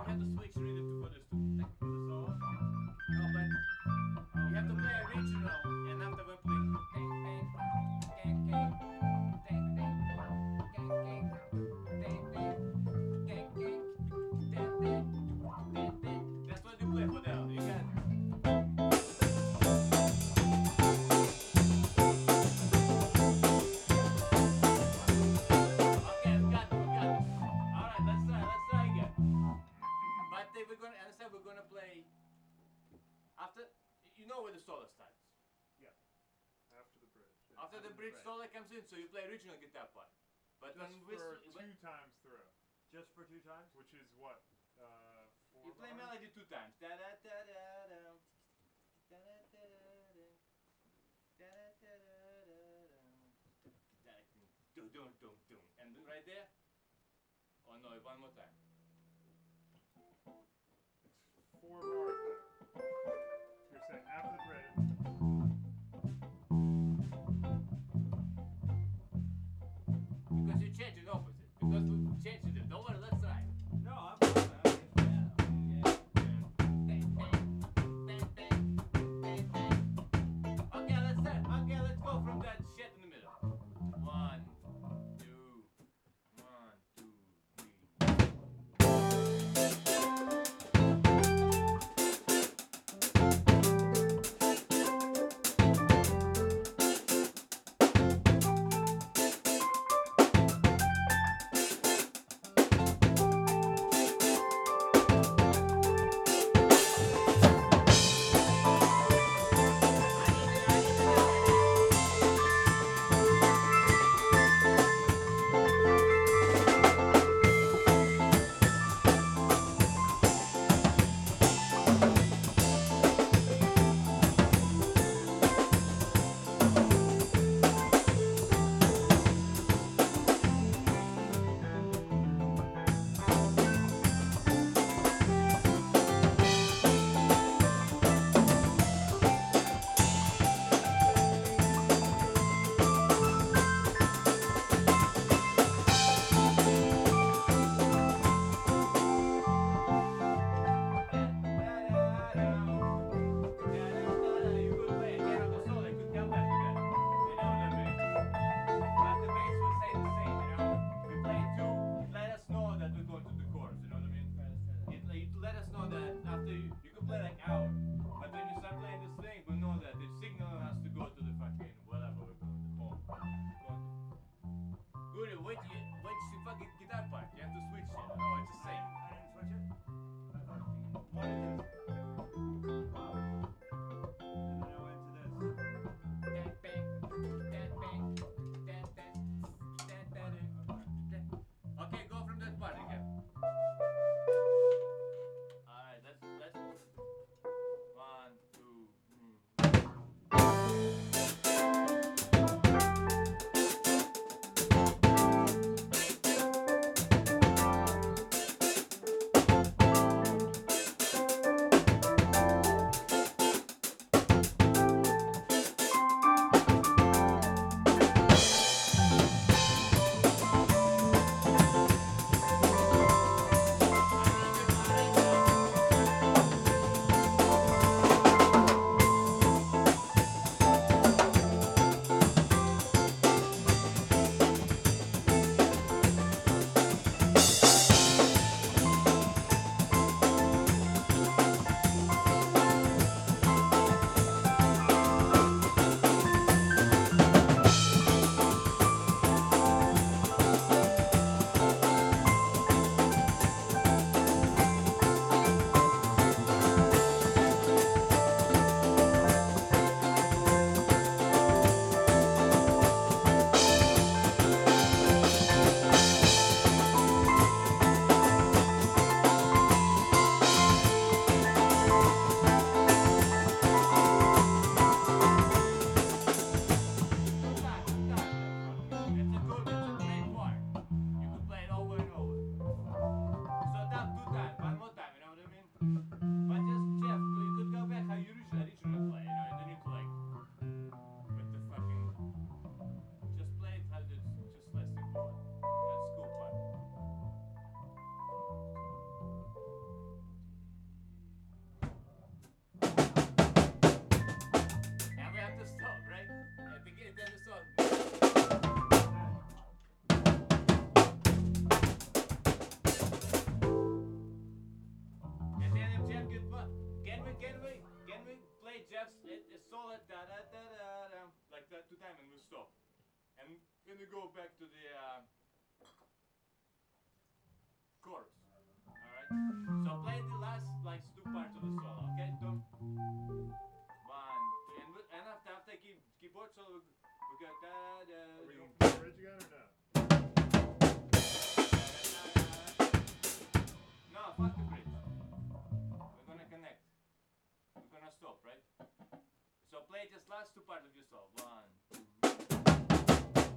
you have to switch rhythm to for this to take for the solo. No, but you have to play original, and after we play that's what you play for that. You got okay, we got it. Alright, let's try again. But we're gonna understand we're gonna play after you know where the solo starts. Yeah. After the bridge. Yeah. After the bridge solo comes in, so you play original guitar part. But just when for we two times through. Just for 2 times? Which is what? 4 you play bars? melody 2 times. Da da da da da. Da da da da. Da da da da da. Dum dum dum dum. And right there. Oh no, one more time. It's 4 bars there. You're saying after the bridge. Because you change it opposite. Because we changed it. Don't worry, let's try. No, I'm fine. Okay, let's start. Okay, let's go from that shit in the middle. 1, 2, 1, 1. it's solid da da da da da like that 2 times and we stop. And then we go back to the chorus. Alright? So play the last like 2 parts of the solo, okay? Tom? 1, 2, and after keyboard solo we got da da. Are we going for the bridge again or no? No, fuck the bridge. We're gonna connect. We're gonna stop, right? So play just last 2 parts of your solo. 1, 2.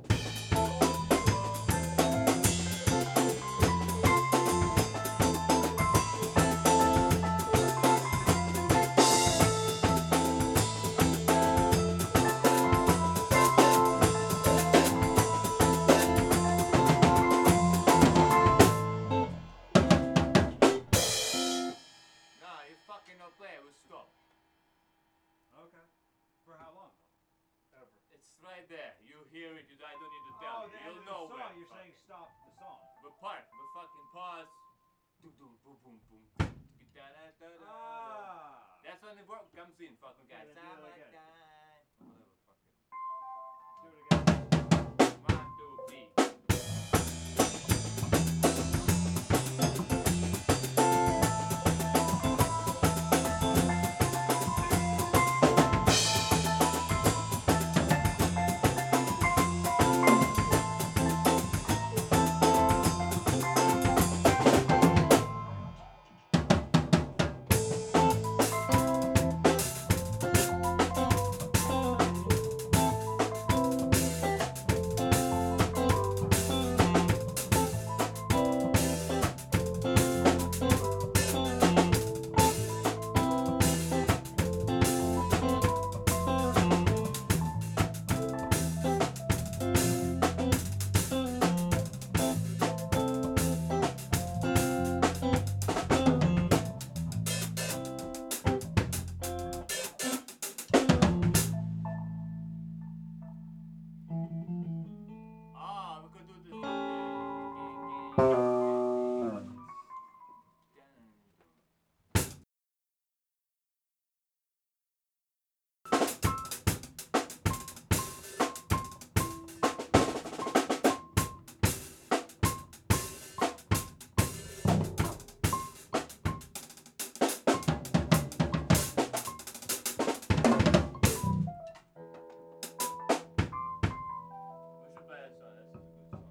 Okay. For how long? Ever. It's right there. You hear it. I don't need to tell Oh, you. the end You'll of know the where. song. You're saying stop the song. The part. The fucking pause. Boom, boom, boom, boom, boom. Ah. That's when the work comes in, fucking guys. Yeah, do it again. Whatever, fucking. Do it again. 1, 2, 3. Ah, we could do this. We should play that song. That's a good song.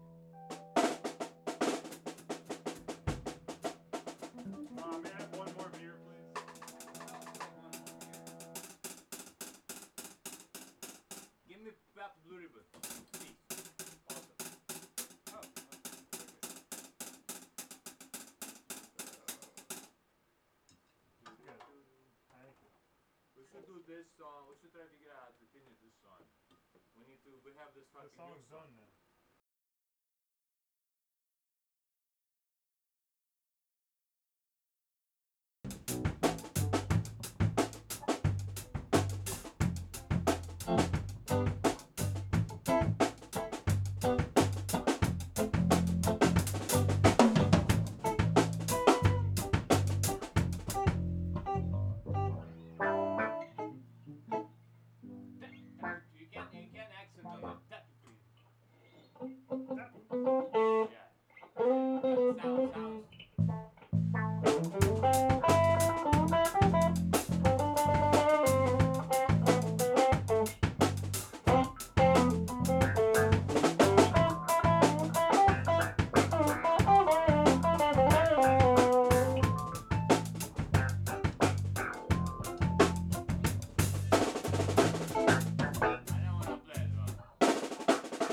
May I have one more beer, please? Give me Pabst Blue Ribbon, please. Awesome. Oh. Good. Thank you. We should do this song. We should try to figure out how to finish this song. We have this The fucking new song's song. done now. You can't accent on it. That, That yeah. Sounds. I don't wanna play it, bro.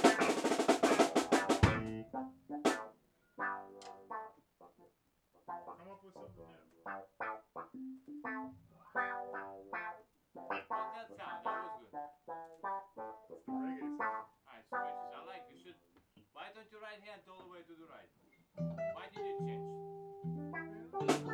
come up with something new. Like that sound. That was good. It's the reggae song. Alright, switches. I like you should. Why don't you right hand all the way to the right? Why did you change?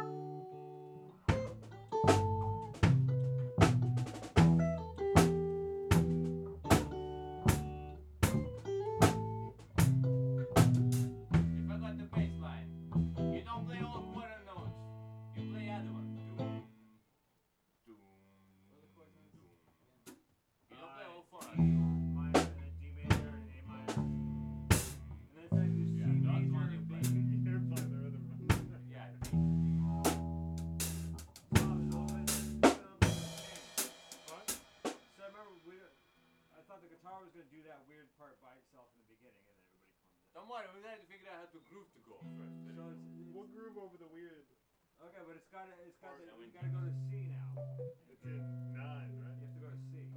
If I got the bass line, you don't play all quarter notes. You play other one. Doom, doom. Don't worry, we're gonna have to figure out how to groove to go first. So We'll groove over the weird. okay, but it's got Or, the, I mean- you gotta go to C now. It's in 9, You right? have to go to C.